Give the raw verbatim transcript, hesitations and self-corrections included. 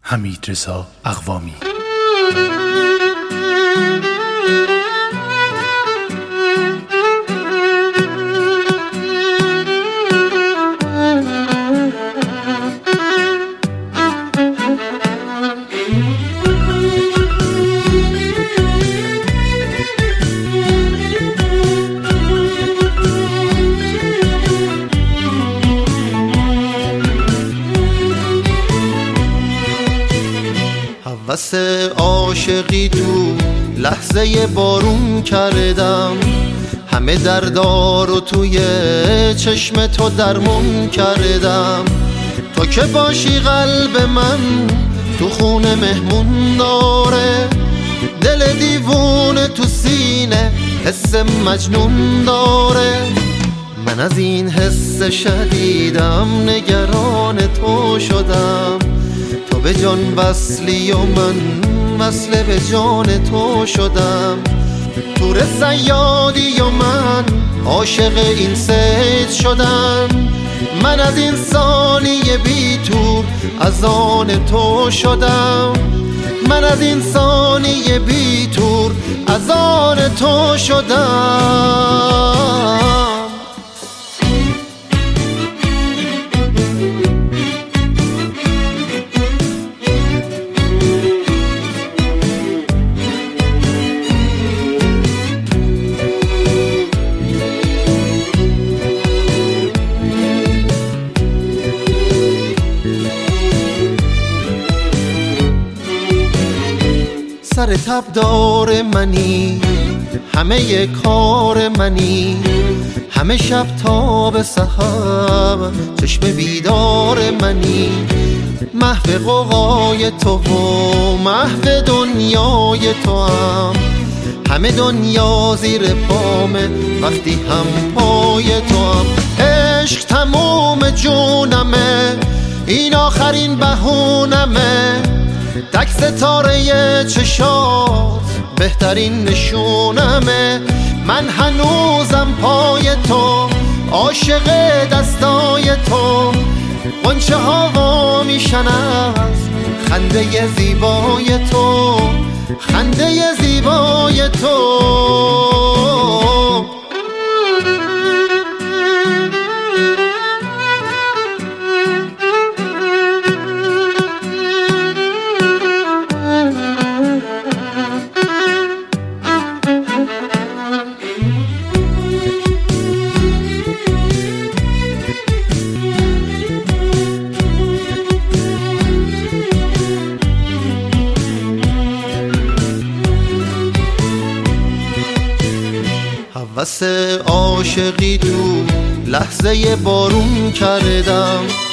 حمیدرضا اقوامی. هوس عاشقی تو لحظه بارون کردم، همه دردار رو توی چشم تو درمون کردم. تو که باشی قلب من تو خونه مهمون داره، دل دیوونه تو سینه حس مجنون داره. من از این حس شدیدم نگران تو شدم، تو به جان وصلی و من وصل به جان تو شدم. تور صیادی و من عاشق این صید شدم، من از این ثانیه بی تور از آن تو شدم. من از این ثانیه بی تور از آن تو شدم. سر تبدار منی، همه کار منی، همه شب تا به سحر چشم بیدار منی. محو غوغای تو و محو دنیای تو هم، همه دنیا زیر پامه وقتی هم پای تو هم. عشق تموم جونمه، این آخرین بهونمه، تک ستاره چشات بهترین نشونمه. من هنوزم پای تو، عاشق دستای تو، غنچه ها میشن از خنده زیبای تو، خنده زیبای تو. هوس عاشقی تو لحظه بارون کردم،